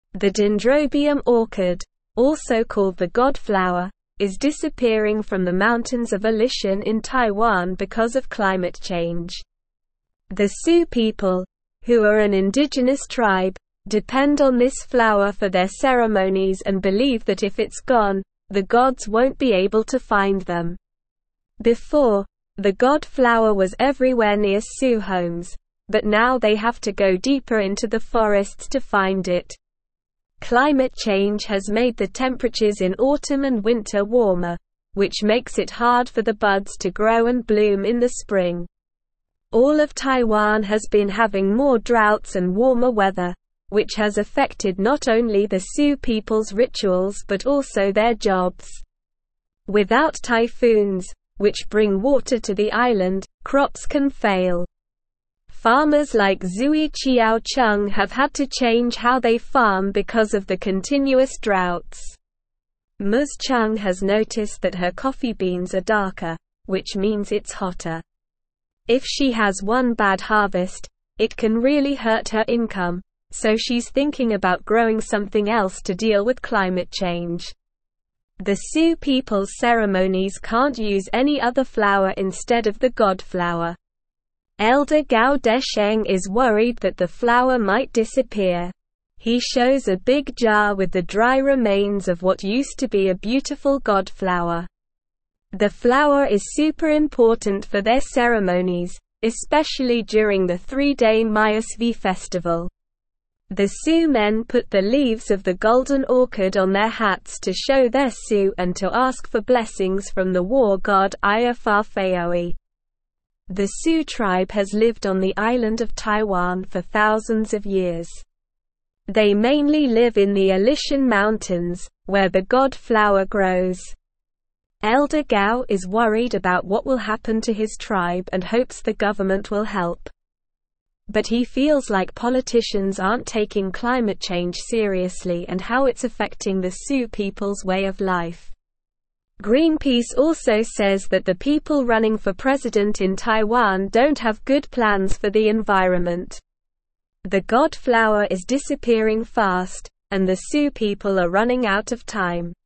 The Dendrobium orchid, also called the god flower, is disappearing from the mountains of Alishan in Taiwan because of climate change. The Sioux people, who are an indigenous tribe, depend on this flower for their ceremonies and believe that if it's gone, the gods won't be able to find them. Before, the god flower was everywhere near Sioux homes, but now they have to go deeper into the forests to find it. Climate change has made the temperatures in autumn and winter warmer, which makes it hard for the buds to grow and bloom in the spring. All of Taiwan has been having more droughts and warmer weather, which has affected not only the Sioux people's rituals but also their jobs. Without typhoons, which bring water to the island, crops can fail. Farmers like Zui Chiao Chung have had to change how they farm because of the continuous droughts. Ms. Chung has noticed that her coffee beans are darker, which means it's hotter. If she has one bad harvest, it can really hurt her income, so she's thinking about growing something else to deal with climate change. The Sioux people's ceremonies can't use any other flower instead of the god flower. Elder Gao Desheng is worried that the flower might disappear. He shows a big jar with the dry remains of what used to be a beautiful god flower. The flower is super important for their ceremonies, especially during the 3-day Mayasvi festival. The Sioux men put the leaves of the golden orchid on their hats to show their Sioux and to ask for blessings from the war god Iafafeoi. The Sioux tribe has lived on the island of Taiwan for thousands of years. They mainly live in the Alishan Mountains, where the god flower grows. Elder Gao is worried about what will happen to his tribe and hopes the government will help. But he feels like politicians aren't taking climate change seriously and how it's affecting the Sioux people's way of life. Greenpeace also says that the people running for president in Taiwan don't have good plans for the environment. The god flower is disappearing fast, and the Sioux people are running out of time.